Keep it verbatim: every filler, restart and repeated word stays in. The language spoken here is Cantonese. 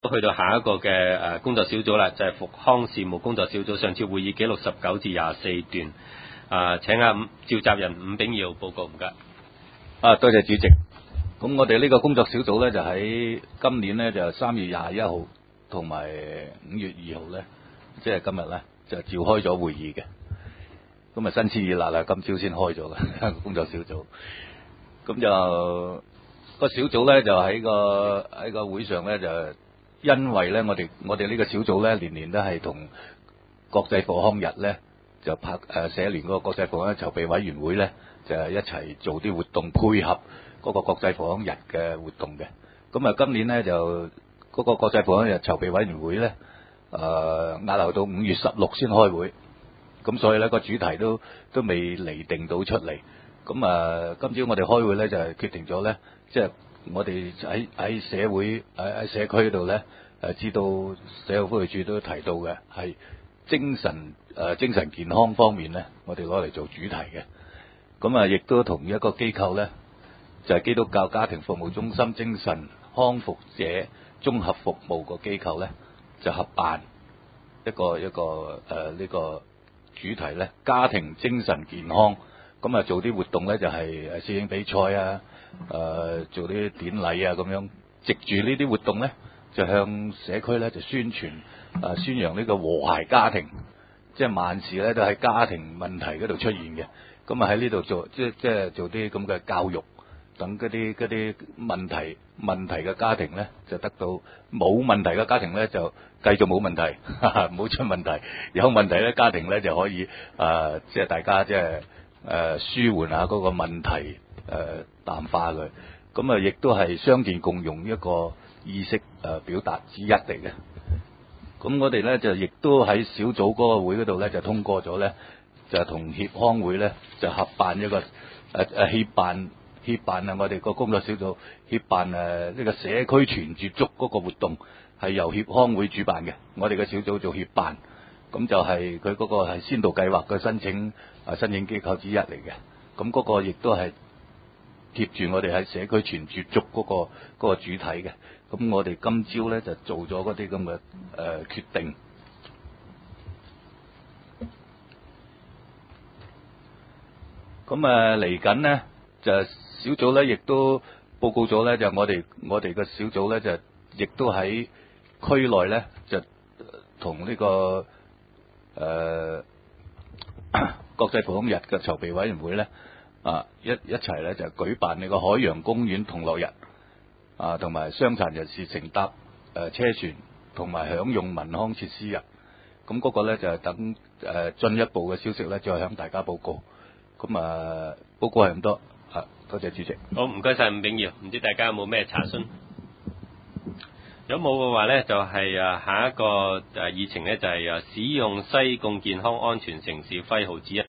去到下一個嘅誒工作小組啦，就係、是、復康事務工作小組。上次會議記錄十九至廿四段。啊，請阿伍召集人伍炳耀報告，唔該。 啊，多謝主席。咁我哋呢個工作小組咧，就喺今年咧就三月廿一號同埋五月二號咧，即係今日咧就召開咗會議嘅。咁啊新鮮熱辣啦，今朝先開咗嘅工作小組。咁就、個小組咧就喺個喺個會上咧就因為咧我哋我哋呢個小組咧年年都係同國際復康日咧就拍誒社聯嗰個國際復康籌備委員會咧就一齊做啲活動，配合嗰個國際復康日嘅活動嘅。咁啊今年咧就嗰個國際復康日籌備委員會咧誒押後到五月十六先開會，咁所以咧個主題都都未釐定到出嚟。咁啊，今朝我哋開會咧就係決定咗咧，即係我哋喺喺社會喺喺社區度咧誒，知道社會福利署都提到嘅係精神誒精神健康方面咧，我哋攞嚟做主題嘅。咁啊，亦都同一個機構咧，就係基督教家庭服務中心精神康復者綜合服務個機構咧，就合辦一個一個誒呢個主題咧，家庭精神健康。咁啊，做啲活動咧就係誒攝影比賽啊，誒、呃、做啲典禮啊咁樣，藉住呢啲活動咧，就向社區咧就宣傳啊、呃、宣揚呢個和諧家庭，即係萬事咧都喺家庭問題嗰度出現嘅。咁啊喺呢度做即即係做啲咁嘅教育，等嗰啲嗰啲問題問題嘅家庭咧就得到，冇問題嘅家庭咧就繼續冇問題，唔好出問題。有問題咧家庭咧就可以啊、呃，即係大家即係。誒、呃、舒緩下嗰個問題，誒、呃、淡化佢，咁啊亦都係傷健共融一個意識誒、呃、表達之一嚟嘅。咁我哋咧就亦都喺小組嗰個會嗰度咧就通過咗咧，就同協康會咧就合辦一個誒誒協辦協辦啊！我哋個工作小組協辦誒呢個社區全絕觸嗰個活動係由協康會主辦嘅，我哋嘅小組做協辦。咁就係佢嗰個係先導計劃嘅申請啊申請機構之一嚟嘅，咁嗰個亦都係貼住我哋喺社區全絕觸嗰個嗰個主體嘅。咁我哋今朝咧就做咗嗰啲咁嘅誒決定。咁啊嚟緊呢，就小組咧亦都報告咗咧，就我哋我哋嘅小組咧就亦都喺區內咧就同呢個誒、呃、國際復康日嘅籌備委員會咧啊一一齊咧就舉辦呢個海洋公園同樂日啊，同埋傷殘人士乘搭誒、呃、車船同埋享用民康設施日。咁嗰個咧就係等誒進一步嘅消息咧，再向大家報告。咁啊報告係咁多啊，多謝主席。 好，唔該晒伍炳耀，唔知大家有冇咩查詢？如果冇嘅話呢，就係、是、啊下一個誒議程呢，就係、是、啊使用西貢健康安全城市徽號之一。